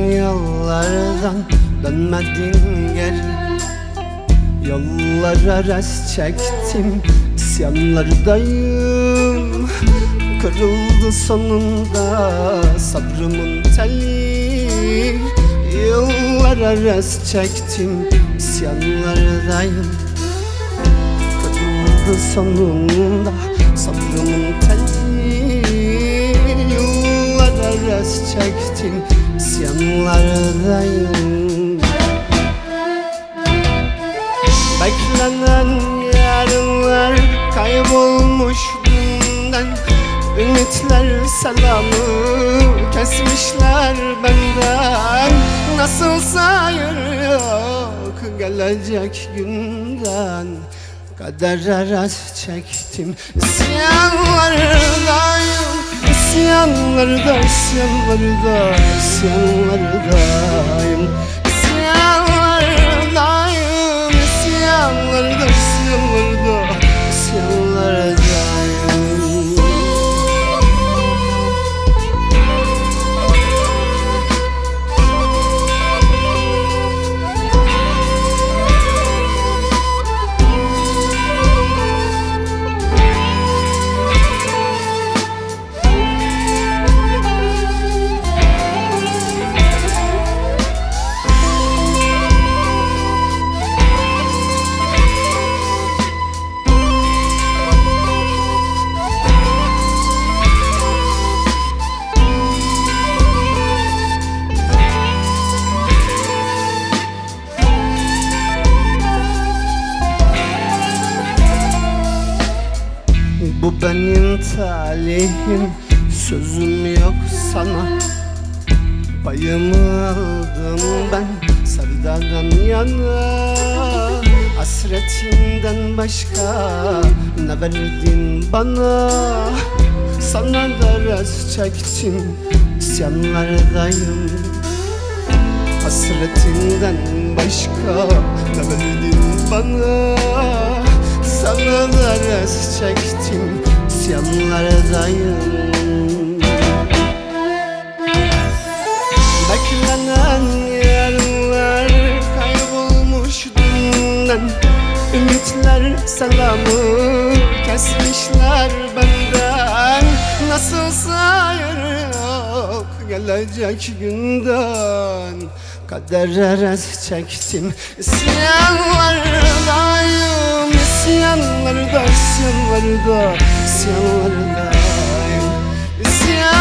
yollardan dönmedin geri. Yollara res çektim, isyanlardayım. Kırıldı sonunda sabrımın teli. Yıllara res çektim, isyanlardayım. Kırıldı sonunda sabrımın teli. Yıllara res çektim, isyanlardayım. Beklenen yarınlar kaybolmuş dünden. Ümitler selamı kesmişler benden. Nasılsa hayır yok gelecek günden. Kadere res çektim, isyanlardayım. İsyanlarda, isyanlarda, isyanlardayım. İsyanlardayım, isyanlarda, isyanlarda, isyanlardayım. Bu benim talihim, sözüm yok sana. Payımı aldım ben sevdadan yana. Hasretinden başka ne verdin bana? Sana da res çektim, isyanlardayım. Hasretinden başka ne verdin bana? Sana da res çektim, isyanlardayım. Beklenen yarınlar kaybolmuş dünden. Ümitler selamı kesmişler benden. Nasılsa hayır yok gelecek günden. Kadere res çektim, isyanlardayım. İsyanlarda, isyanlarda, isyanlardayım.